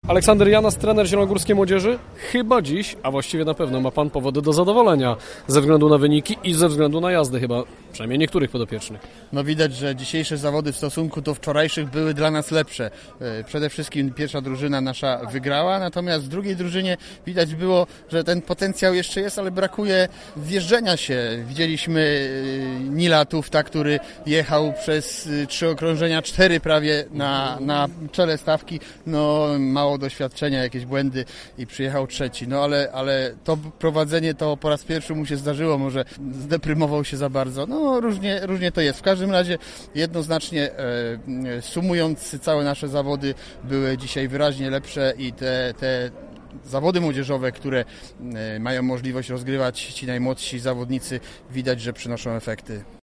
Aleksander Janas, trener zielonogórskiej młodzieży. Chyba dziś, a właściwie na pewno ma pan powody do zadowolenia ze względu na wyniki i ze względu na jazdy chyba, przynajmniej niektórych podopiecznych. No widać, że dzisiejsze zawody w stosunku do wczorajszych były dla nas lepsze. Przede wszystkim pierwsza drużyna nasza wygrała, natomiast w drugiej drużynie widać było, że ten potencjał jeszcze jest, ale brakuje wjeżdżenia się. Widzieliśmy Nila Tufta, który jechał przez 3 okrążenia, 4 prawie na czele stawki. No mało doświadczenia, jakieś błędy i przyjechał trzeci. No ale to prowadzenie to po raz pierwszy mu się zdarzyło, może zdeprymował się za bardzo. No różnie to jest. W każdym razie jednoznacznie sumując całe nasze zawody były dzisiaj wyraźnie lepsze i te zawody młodzieżowe, które mają możliwość rozgrywać ci najmłodsi zawodnicy, widać, że przynoszą efekty.